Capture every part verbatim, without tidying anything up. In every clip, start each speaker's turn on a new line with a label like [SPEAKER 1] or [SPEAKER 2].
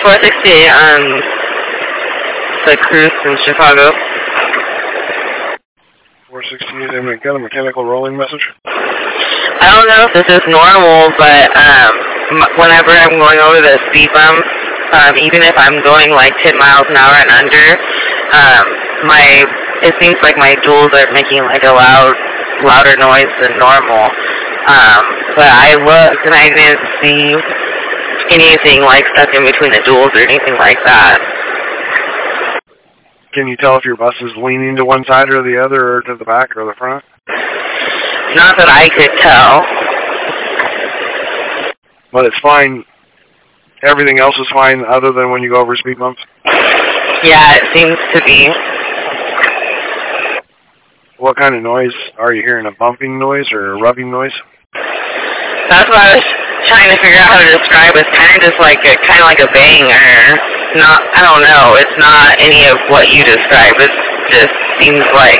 [SPEAKER 1] four sixty-eight on the cruise in Chicago.
[SPEAKER 2] four sixty-eight, and we got a mechanical rolling message.
[SPEAKER 1] I don't know if this is normal, but um, whenever I'm going over the speed bump, um, even if I'm going like ten miles an hour and under, um, my it seems like my jewels are making like a loud, louder noise than normal. Um, but I looked and I didn't see anything like stuck in between the jewels or anything like that.
[SPEAKER 2] Can you tell if your bus is leaning to one side or the other, or to the back or the front?
[SPEAKER 1] Not that I could tell.
[SPEAKER 2] But it's fine. Everything else is fine other than when you go over speed bumps?
[SPEAKER 1] Yeah, it seems to be.
[SPEAKER 2] What kind of noise? Are you hearing? A bumping noise or a rubbing noise?
[SPEAKER 1] That's what I was trying to figure out how to describe. It's kind of just like a, kind of like a bang, or not, I don't know. It's not any of what you described. It just seems like,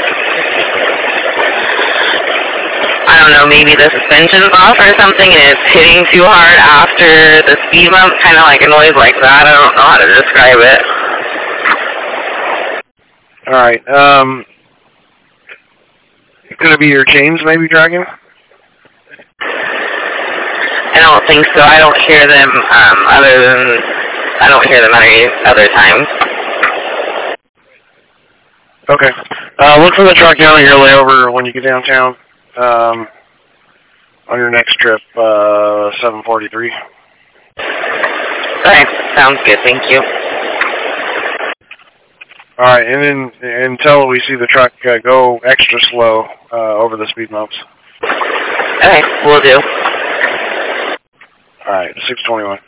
[SPEAKER 1] I don't know, maybe the suspension's off or something and it's hitting too hard after the speed bump, kind of like a noise like that. I don't know how to describe it.
[SPEAKER 2] Alright, um, could it be your chains maybe dragging?
[SPEAKER 1] I don't think so. I don't hear them um, other than, I don't hear them any other times.
[SPEAKER 2] Okay. Uh, look for the truck down at your layover when you get downtown. Um, on your next trip, uh, seven forty-three.
[SPEAKER 1] Okay, sounds good, thank you.
[SPEAKER 2] Alright, and then until we see the truck uh, go extra slow uh, over the speed bumps.
[SPEAKER 1] Okay, will do.
[SPEAKER 2] Alright, six twenty-one.